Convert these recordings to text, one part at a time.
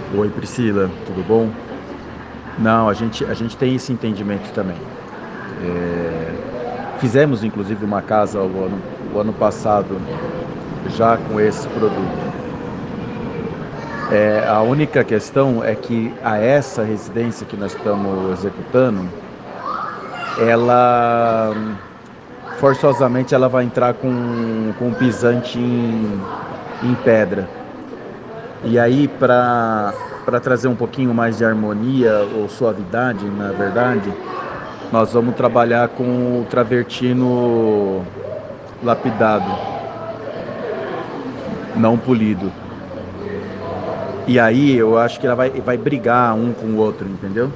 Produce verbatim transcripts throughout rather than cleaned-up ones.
Oi, Priscila, tudo bom? Não, a gente, a gente tem esse entendimento também. Fizemos, inclusive, uma casa o ano, o ano passado já com esse produto. É, a única questão é que a essa residência que nós estamos executando, ela forçosamente ela vai entrar com, com um pisante em, em pedra. E aí, para para trazer um pouquinho mais de harmonia ou suavidade, na verdade, nós vamos trabalhar com o travertino lapidado, não polido. E aí eu acho que ela vai, vai brigar um com o outro, entendeu?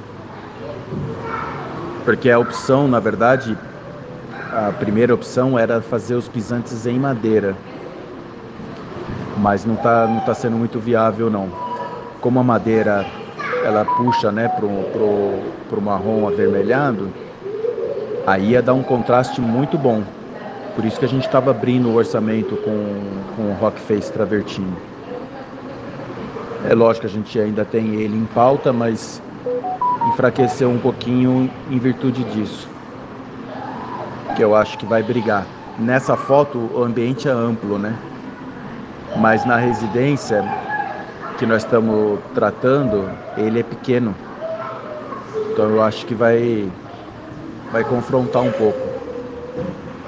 Porque a opção, na verdade, a primeira opção era fazer os pisantes em madeira, mas não está não tá sendo muito viável não. Como a madeira ela puxa, né, pro, pro, pro marrom avermelhado, aí ia dar um contraste muito bom. Por isso que a gente estava abrindo o orçamento com, com o Rockface Travertino. É lógico que a gente ainda tem ele em pauta, mas enfraqueceu um pouquinho em virtude disso, que eu acho que vai brigar. Nessa foto o ambiente é amplo, né? Mas na residência que nós estamos tratando, ele é pequeno. Então eu acho que vai vai confrontar um pouco.